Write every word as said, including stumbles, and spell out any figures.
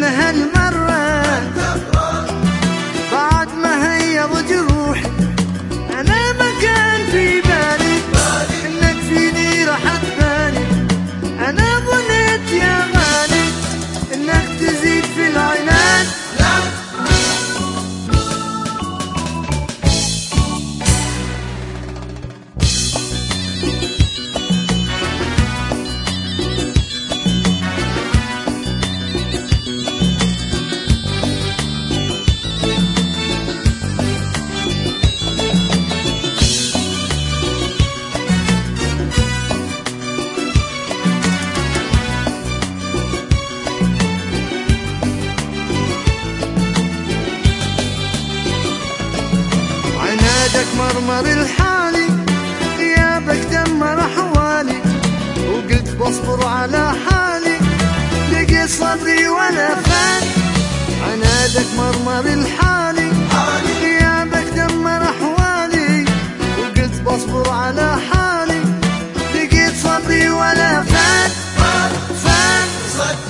هالمرة بعد ما هيض جروحي أنا ما كان في بالي إنك فيني راح تبالي. أنا ظنيت يا غالي إنك تزيد في العناد. عنادك مرمر الحالي، غيابك دمر احوالي، وقلت بصبر على حالي لقيت صبري ولا فات. عنادك مرمر الحالي، غيابك دمر احوالي، وقلت بصبر على حالي لقيت صبري ولا فات. فات